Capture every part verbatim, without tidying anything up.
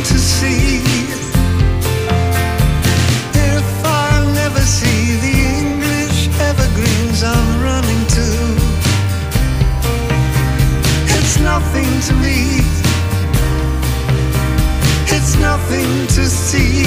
to see. If I never see the English evergreens I'm running to, it's nothing to me, it's nothing to see.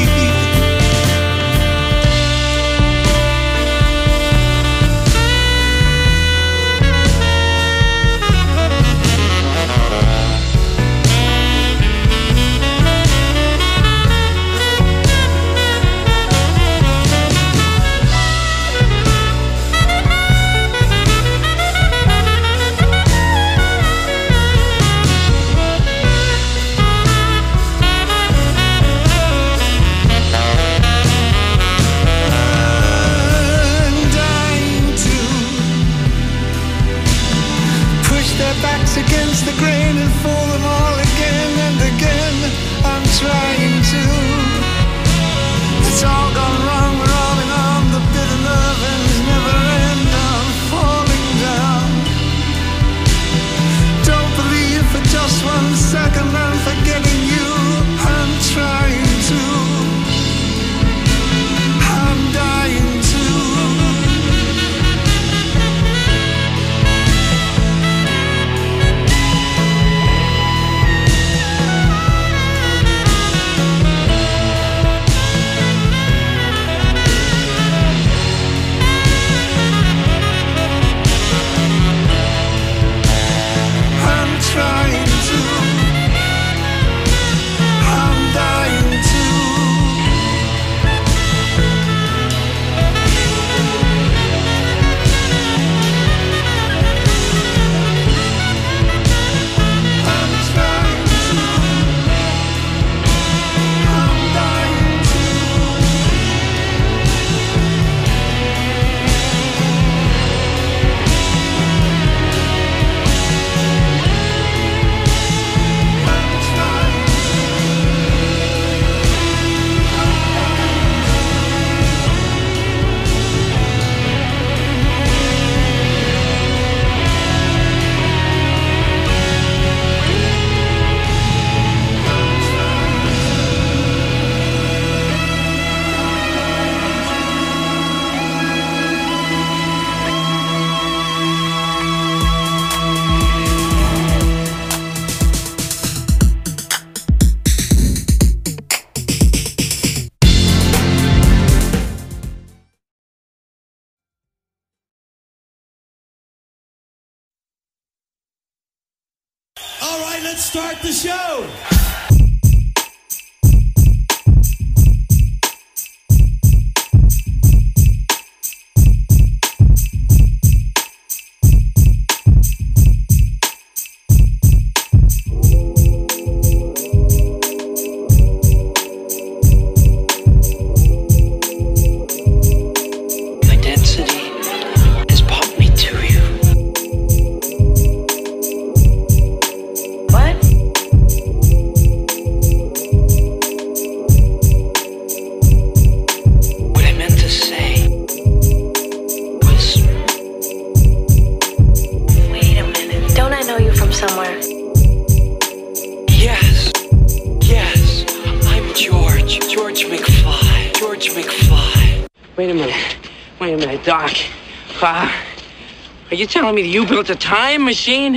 Against the grain and fool them all again and again. I'm trying to. It's all gone wrong, we're all in on. The bitter love ends never end. I'm falling down. Don't believe for just one second I'm forgetting you. I'm trying to. I'm dying to. Trying to, I'm dying to. I'm trying to, I'm dying to. All right, let's start the show. My density has pumped me to you. What? What I meant to say was... Wait a minute. Don't I know you from somewhere? Yes, yes, I'm George, George McFly, George McFly. Wait a minute, wait a minute, Doc. Uh, are you telling me that you built a time machine?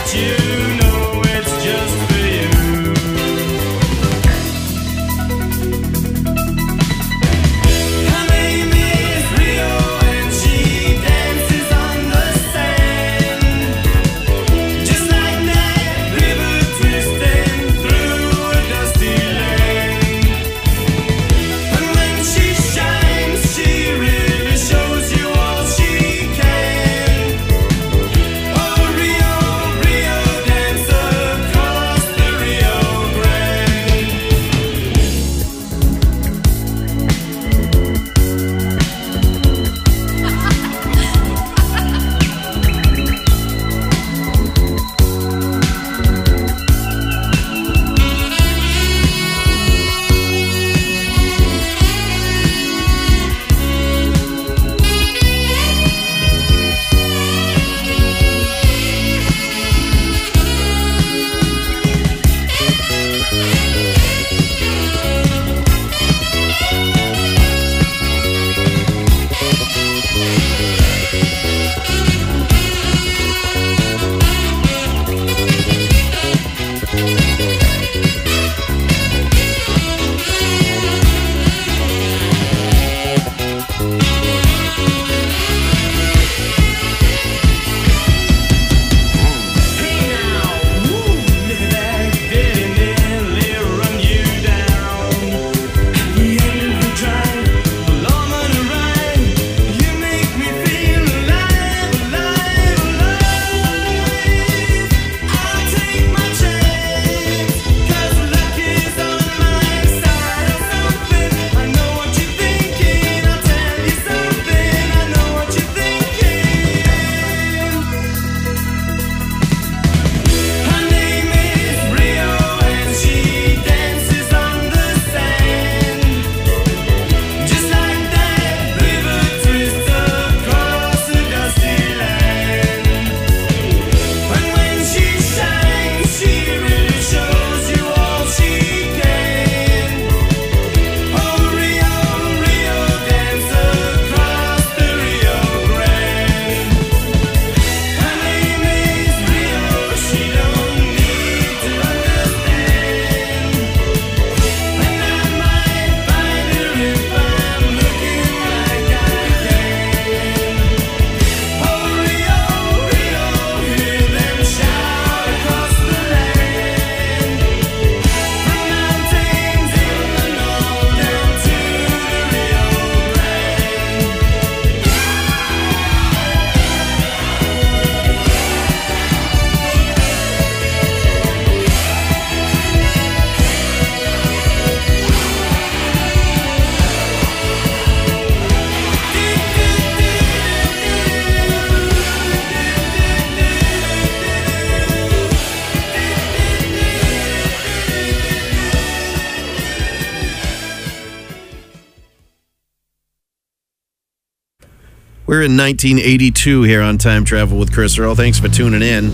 We're in nineteen eighty-two here on Time Travel with Chris Earl. Thanks for tuning in.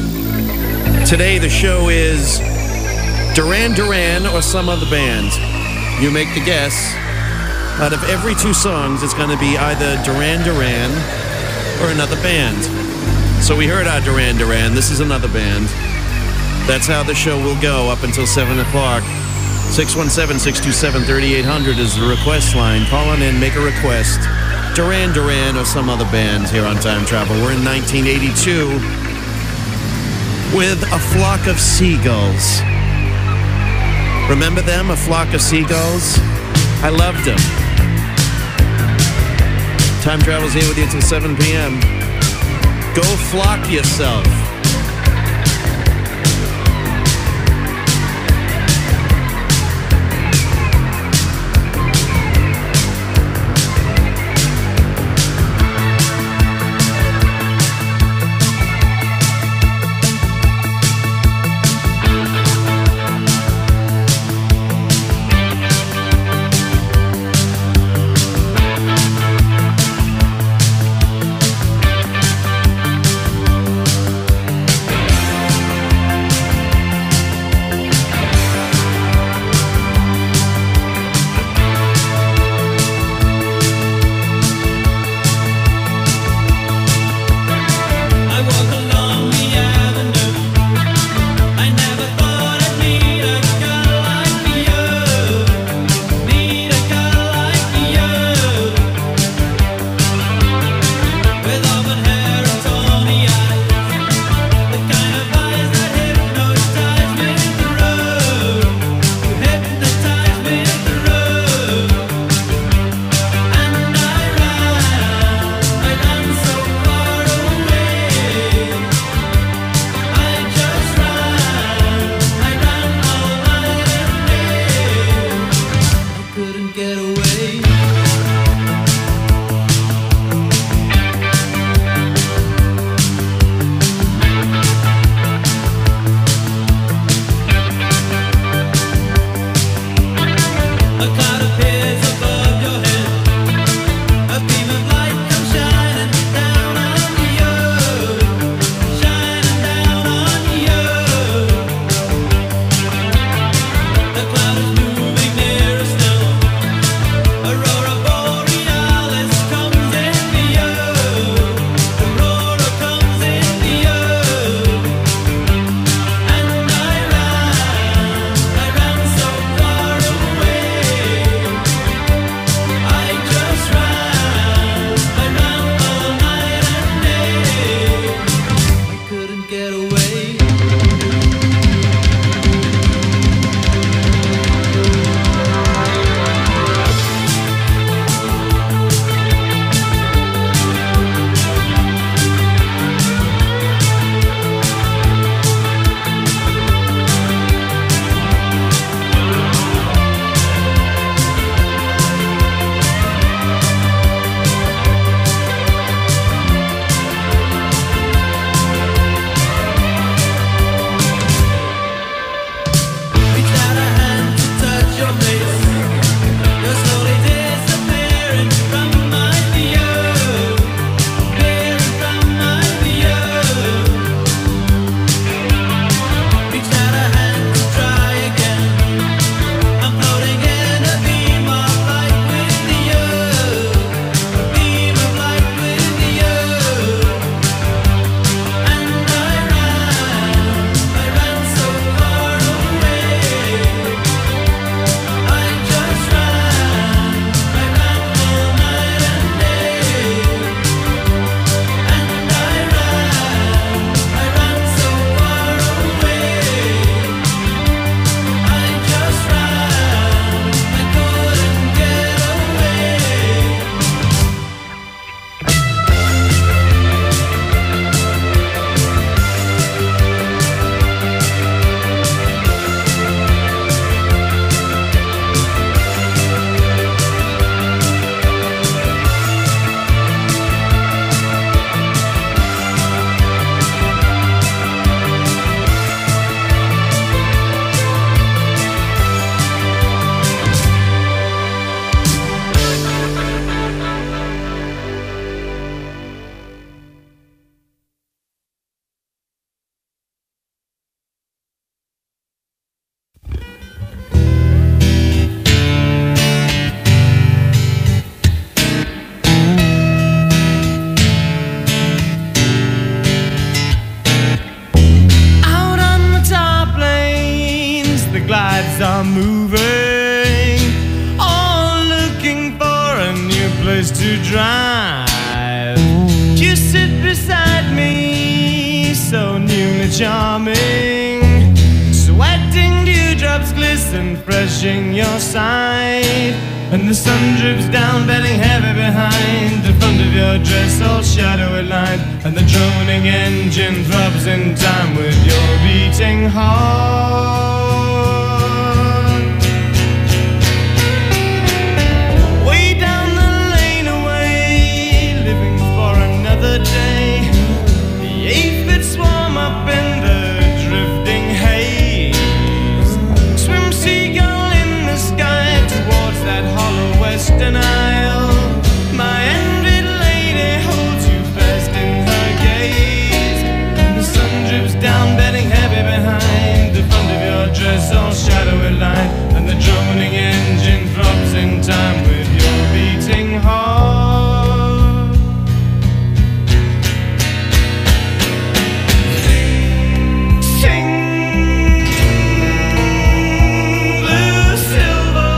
Today the show is Duran Duran or some other band. You make the guess. Out of every two songs, it's going to be either Duran Duran or another band. So we heard our Duran Duran. This is another band. That's how the show will go up until seven o'clock. six one seven, six two seven, three eight zero zero is the request line. Call on in, make a request. Duran Duran or some other band here on Time Travel. We're in nineteen eighty-two with A Flock of Seagulls. Remember them, A Flock of Seagulls? I loved them. Time Travel's here with you until seven p.m. Go flock yourself. humming. Sweating dewdrops glisten fresh in your side, and the sun drips down, bedding heavy behind. The front of your dress all shadowy lined, and the droning engine throbs in time with your beating heart. Way down the lane away, living for another day. The eight-bit swarm up in the drifting haze. Swim seagull in the sky towards that hollow western isle. My envied lady holds you fast in her gaze, and the sun drips down, bedding heavy behind. The front of your dress all shadowy lined, and the droning engine throbs in time with your beating heart. Sing, blue silver.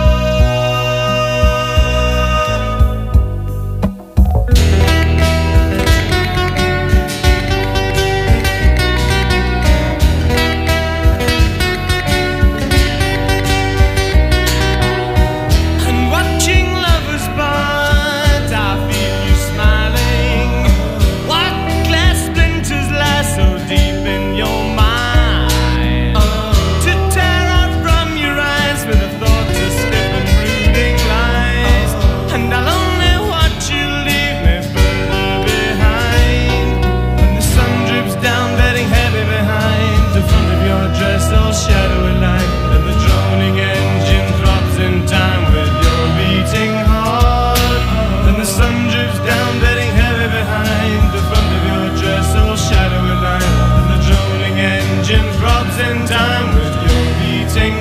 And watching lovers part, I feel you smiling. What glass splinters lie so deep in your mind? To tear out from your eyes with a thought to slip and brooding lies. And I'll only watch you leave me further behind. When the sun drips down, bedding heavy behind. The front of your dress all shadowy light, and the droning engine throbs in time with your beating heart. Then the sun drips down, bedding heavy behind. The front of your dress all shadowy light, and the droning engine throbs in time with your beating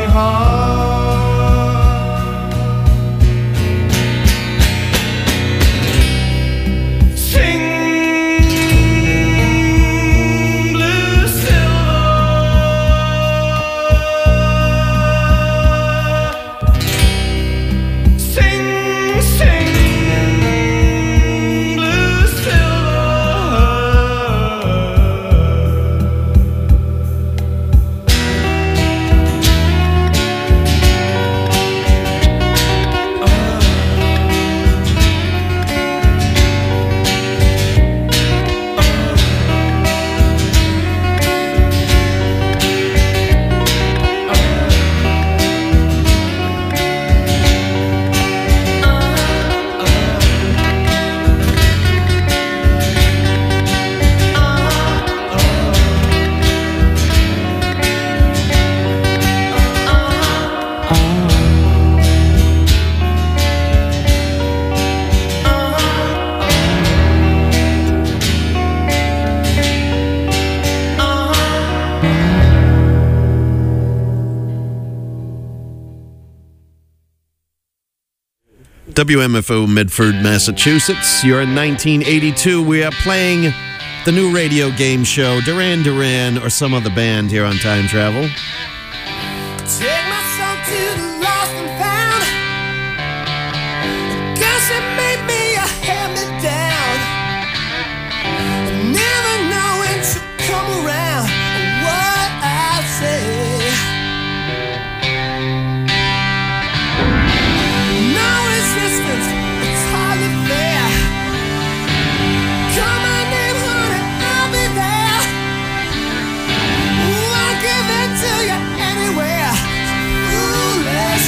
heart. Sing, blue silver. Sing, sing, blue silver. W M F O Medford, Massachusetts. You're in nineteen eighty-two. We are playing the new radio game show, Duran Duran or Some Other Band, here on Time Travel. Take my soul to the lost and found. Guess it made me a hand-me-down. Never know when to come around or what I'll say. No resistance, it's hardly fair. Call my name, honey, I'll be there. Ooh, I'll give it to you anywhere. Foolish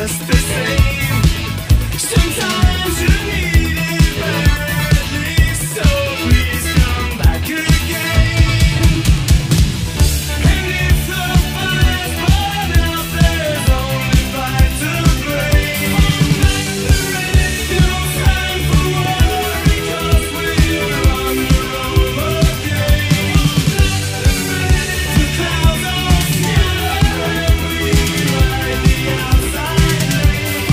Clouds are scattering, we ride the outside lane.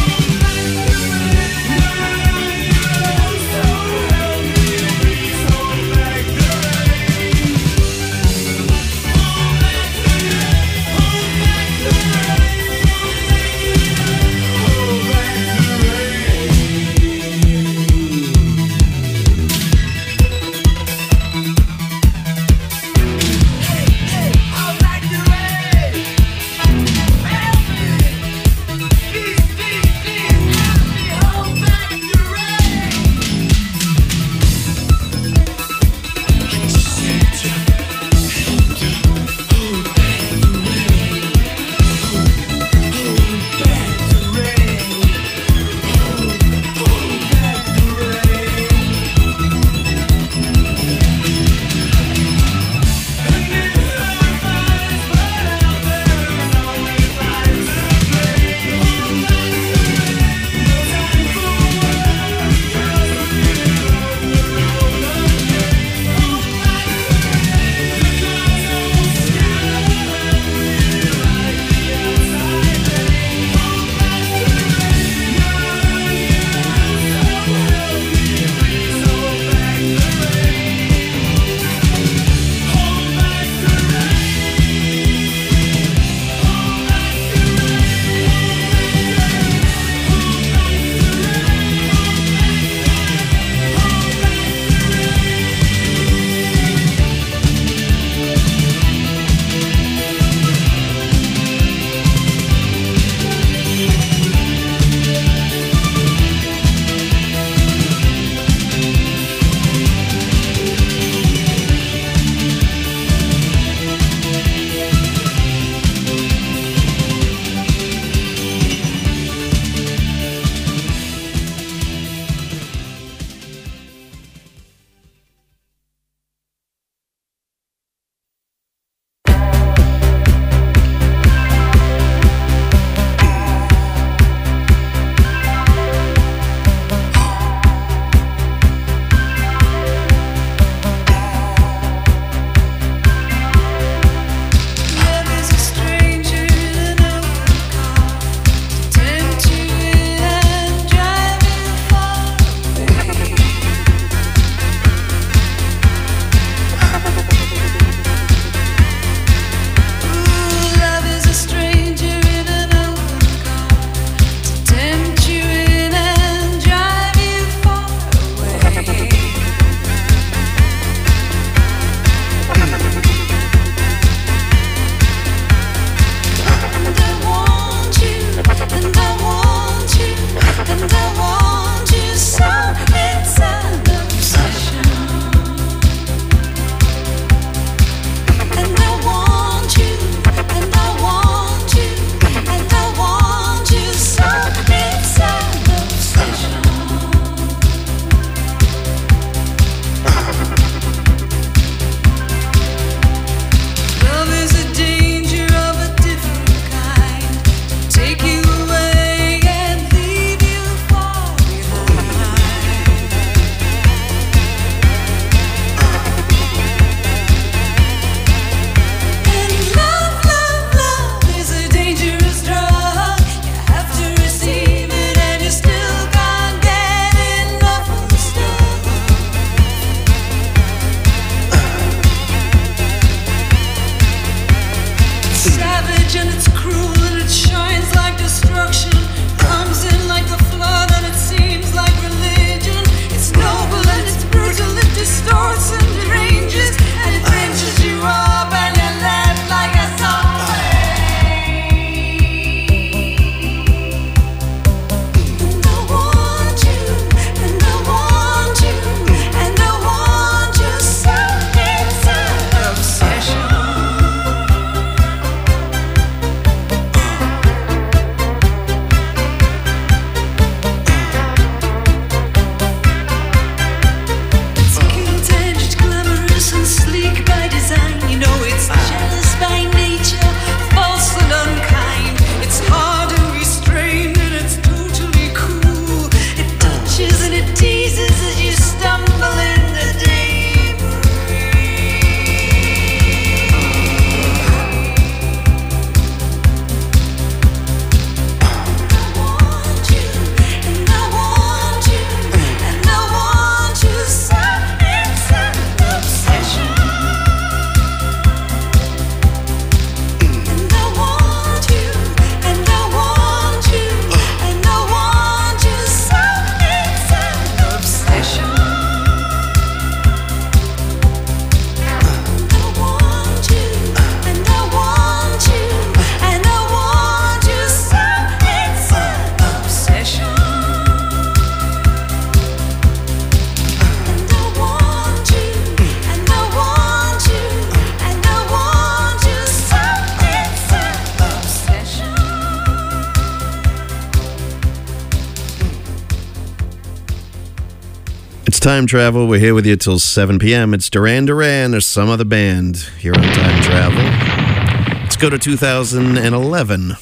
Time Travel. We're here with you till seven p.m. It's Duran Duran or some other band here on Time Travel. Let's go to two thousand eleven.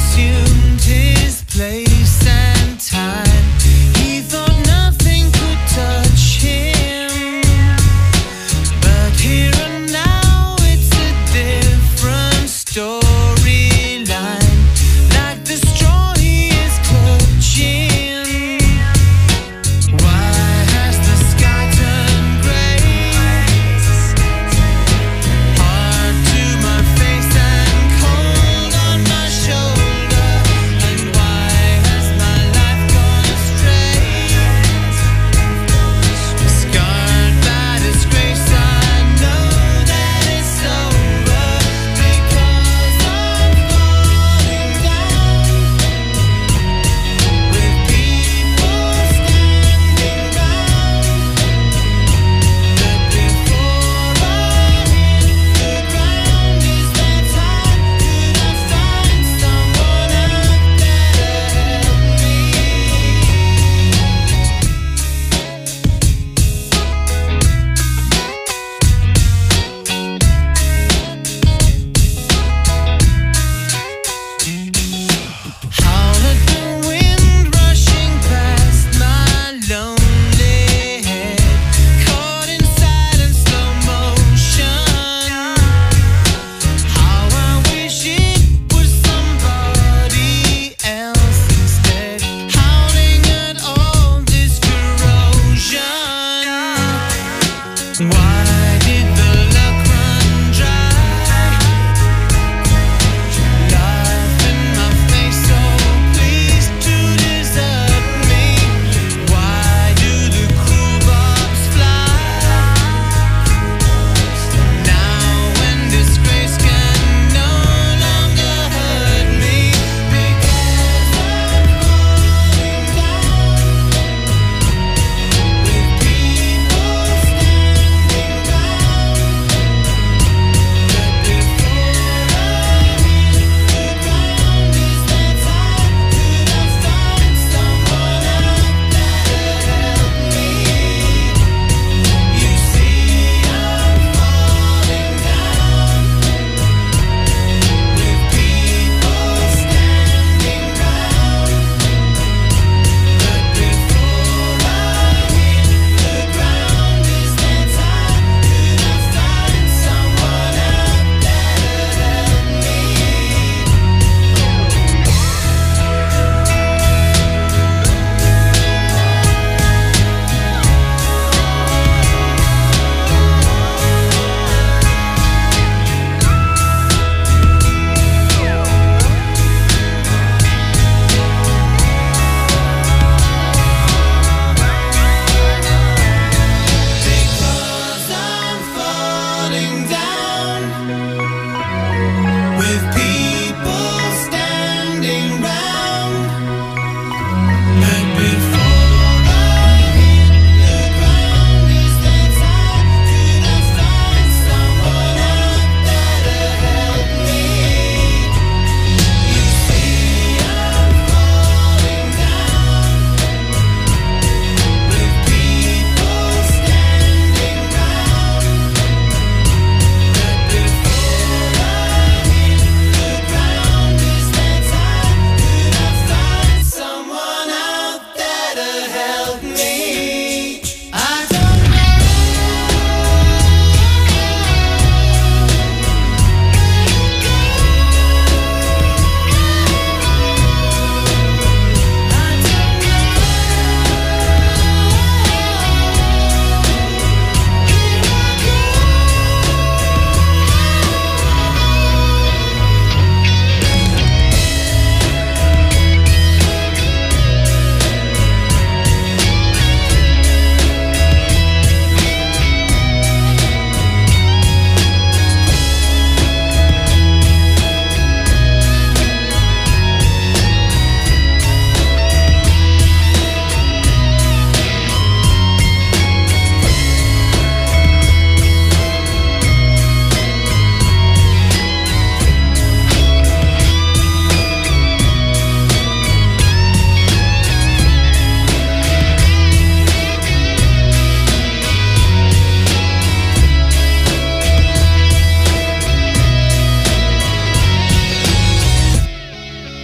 Place and time, he thought nothing could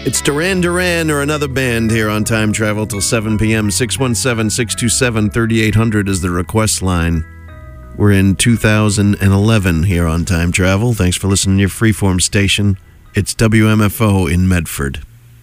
It's Duran Duran or another band here on Time Travel till seven p.m. six one seven, six two seven, three eight zero zero is the request line. We're in two thousand eleven here on Time Travel. Thanks for listening to your Freeform station. It's W M F O in Medford.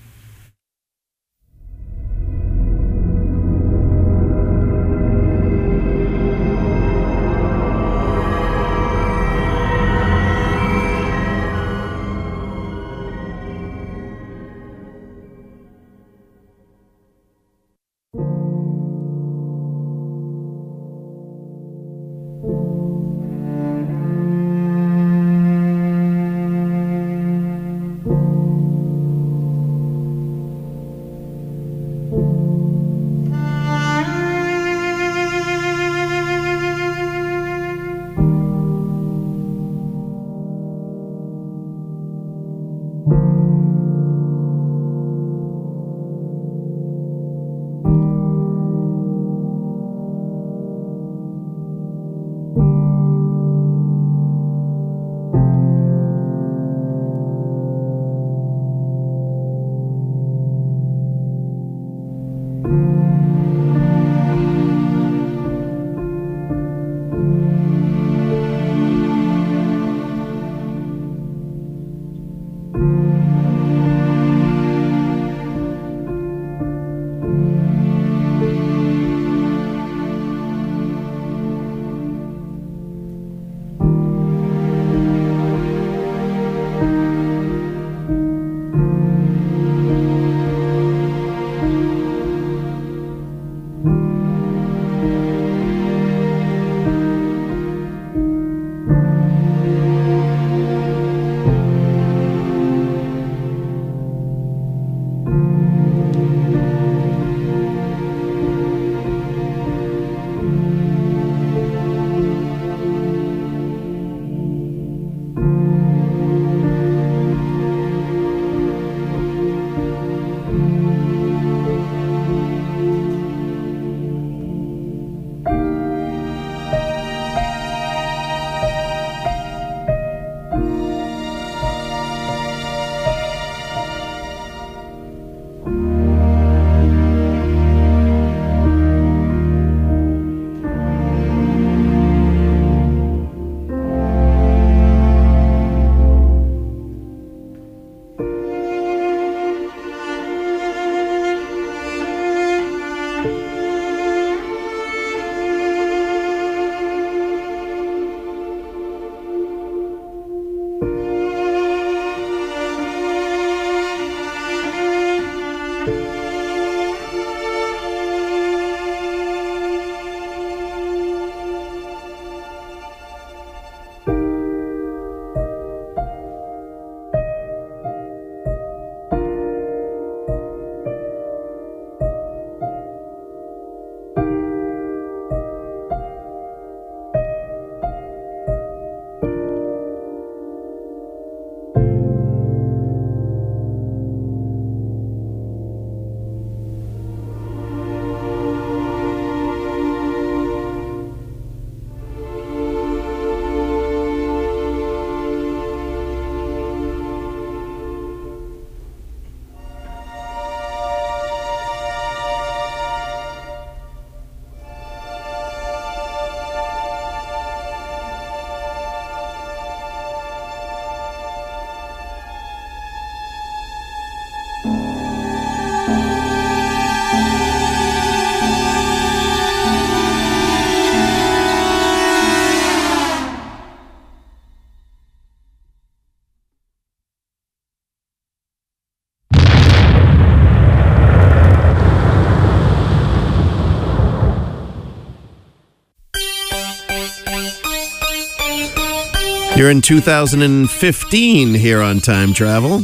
You're in two thousand fifteen here on Time Travel.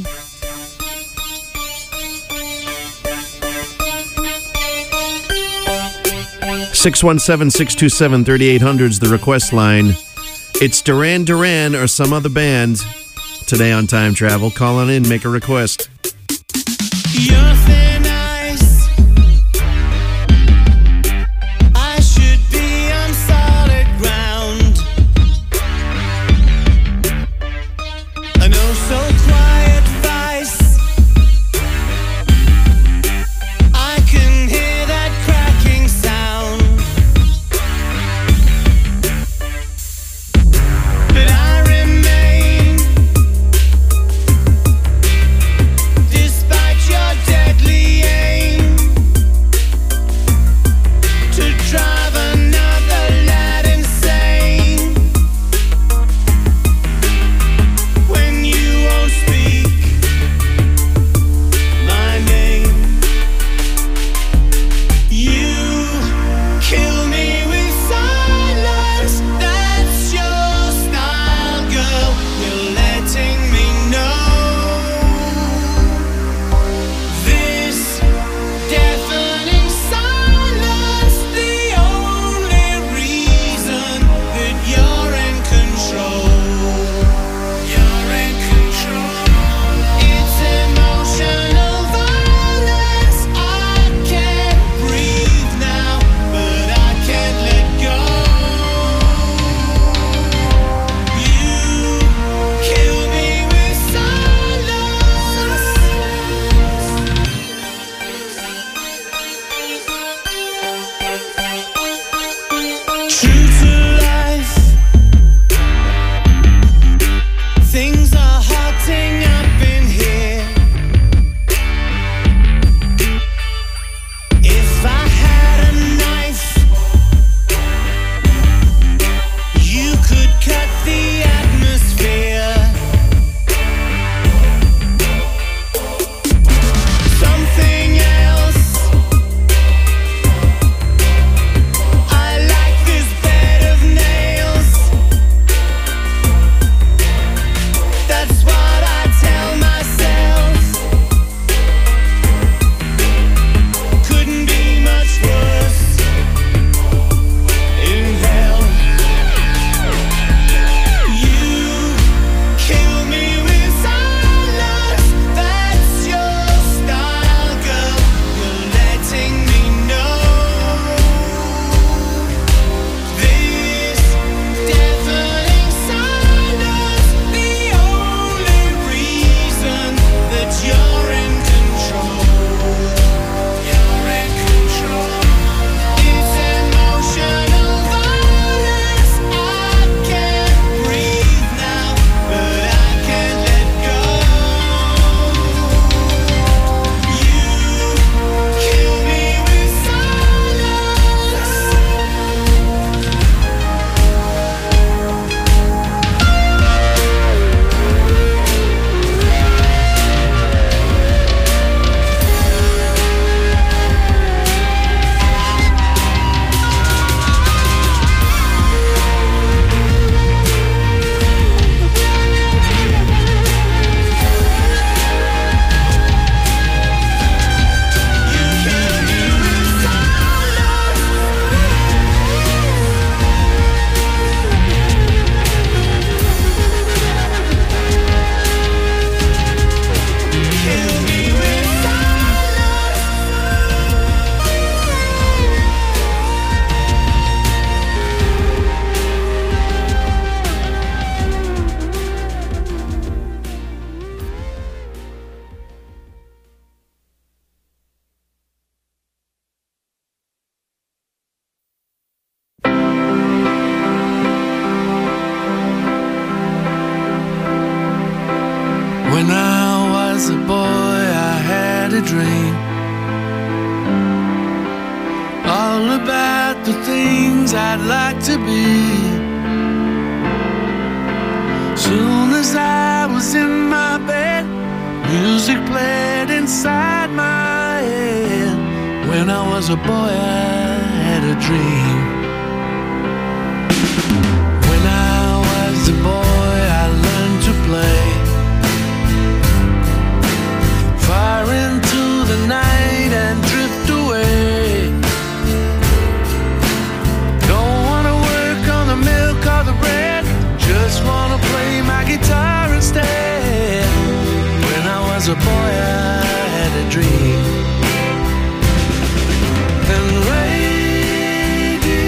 six one seven, six two seven, three eight zero zero is the request line. It's Duran Duran or some other band today on Time Travel. Call on in, make a request. You're thin ice. I should be on solid ground. I know so quiet vice. was a boy, I had a dream, all about the things I'd like to be. Soon as I was in my bed, music played inside my head. When I was a boy, I had a dream. When I was a boy, I learned to play, far into the night and drift away. Don't wanna work on the milk or the bread, just wanna play my guitar instead. When I was a boy, I had a dream. And radio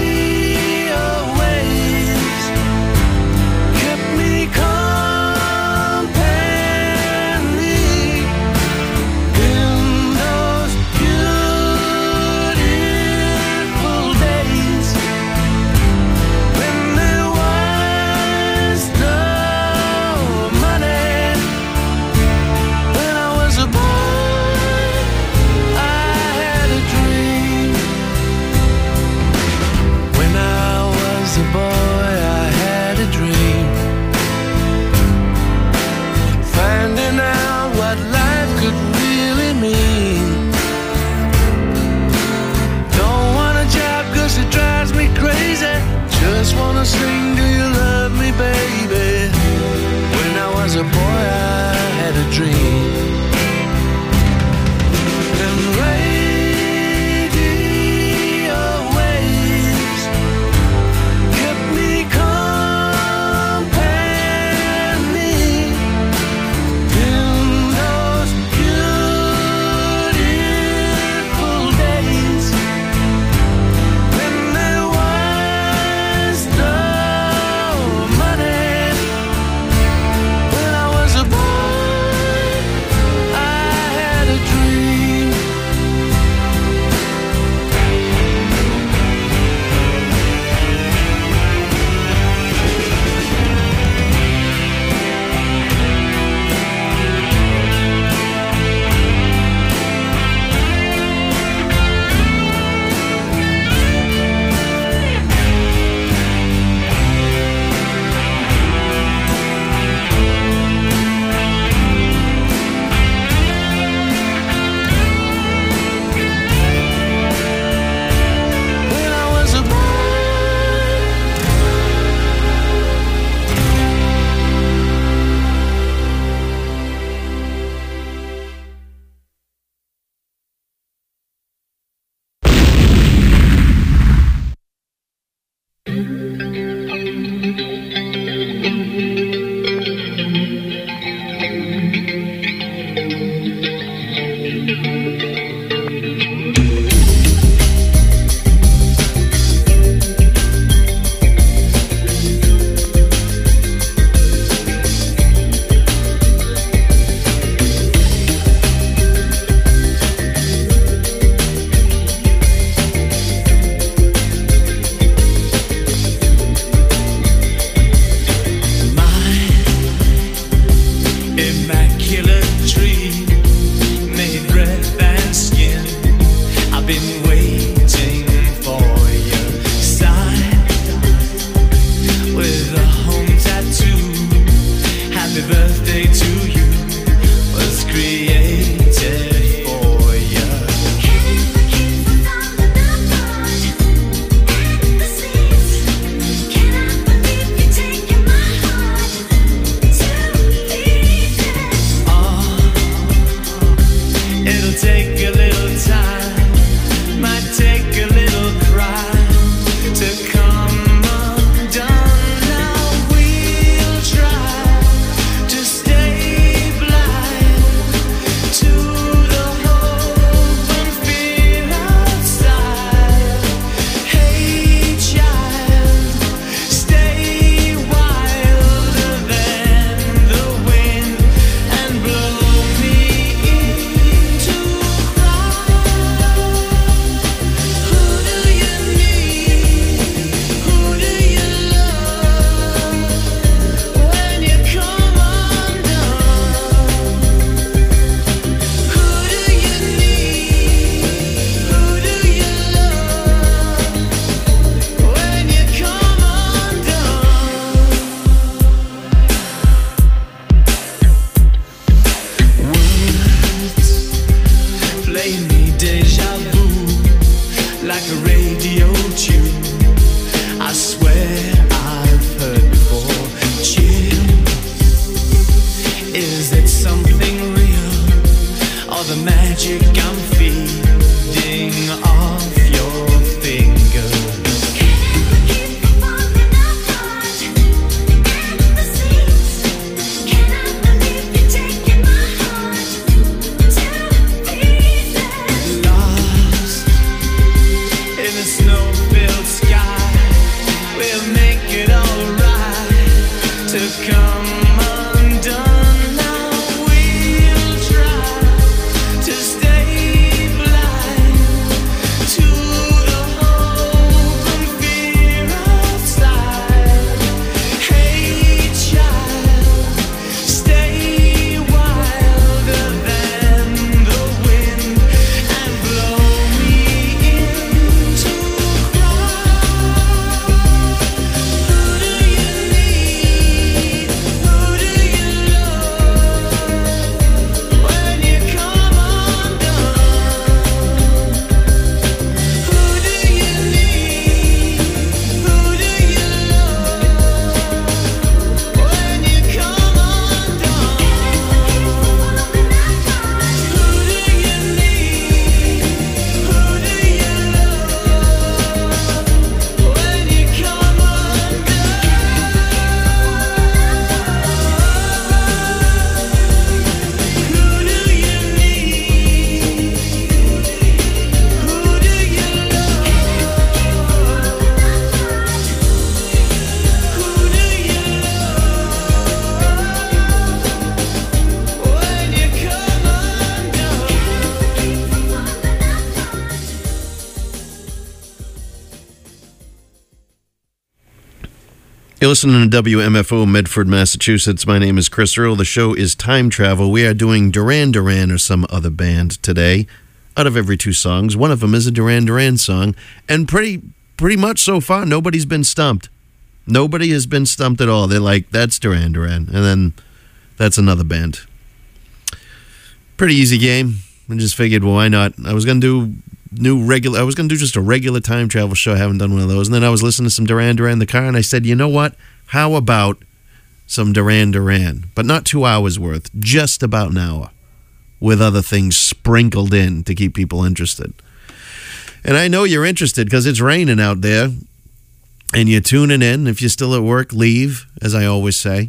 You're listening to W M F O, Medford, Massachusetts. My name is Chris Earl. The show is Time Travel. We are doing Duran Duran or some other band today. Out of every two songs, one of them is a Duran Duran song. And pretty pretty much so far, nobody's been stumped. Nobody has been stumped at all. They're like, that's Duran Duran. And then that's another band. Pretty easy game. I just figured, well, why not? I was going to do new regular. I was going to do just a regular time travel show. I haven't done one of those. And then I was listening to some Duran Duran in the car, and I said, you know what? How about some Duran Duran? But not two hours worth, just about an hour, with other things sprinkled in to keep people interested. And I know you're interested because it's raining out there, and you're tuning in. If you're still at work, leave, as I always say.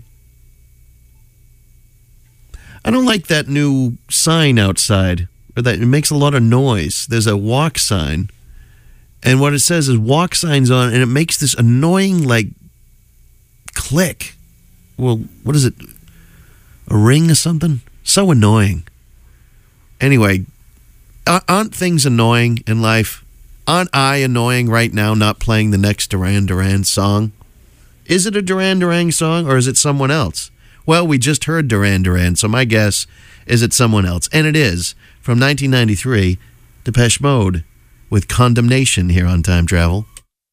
I don't like that new sign outside. Or that it makes a lot of noise. There's a walk sign, and what it says is walk signs on, and it makes this annoying, like, click. Well, what is it? A ring or something? So annoying. Anyway, aren't things annoying in life? Aren't I annoying right now not playing the next Duran Duran song? Is it a Duran Duran song, or is it someone else? Well, we just heard Duran Duran, so my guess is it's someone else. And it is. From nineteen ninety-three, Depeche Mode with Condemnation here on Time Travel.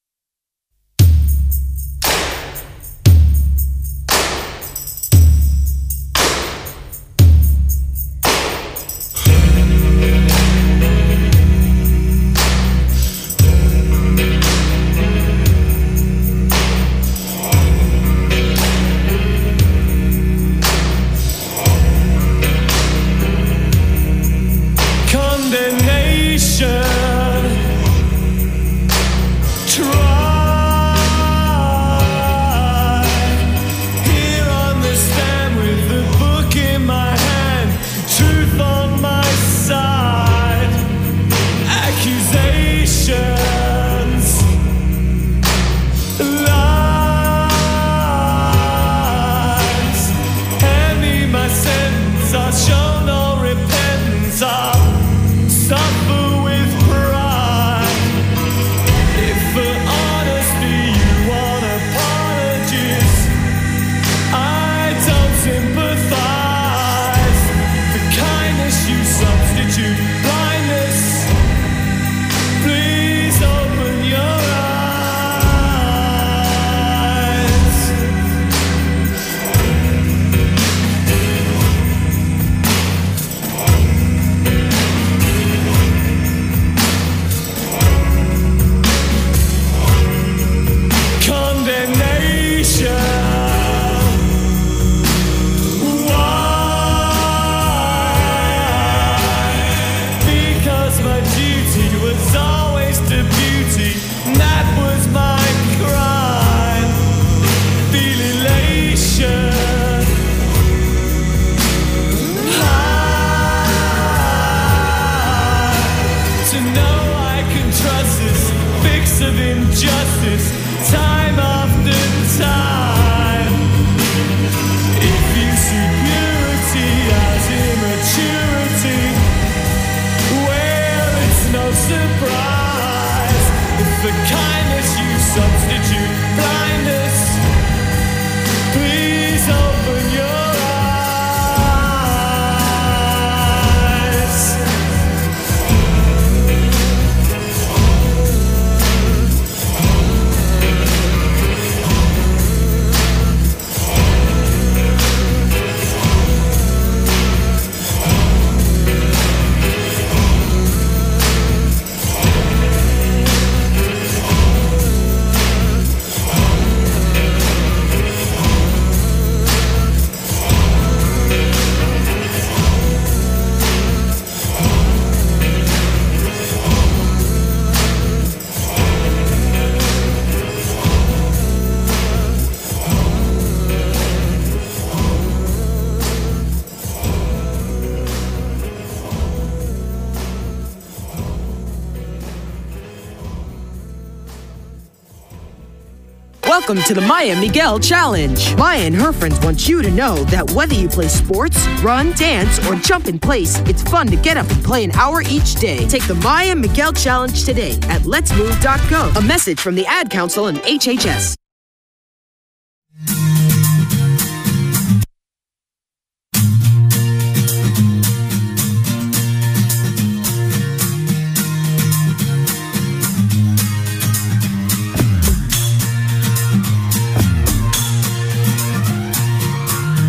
Welcome to the Maya Miguel Challenge. Maya and her friends want you to know that whether you play sports, run, dance, or jump in place, it's fun to get up and play an hour each day. Take the Maya Miguel Challenge today at lets move dot gov. A message from the Ad Council and H H S.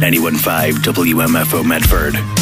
ninety-one point five W M F O Medford.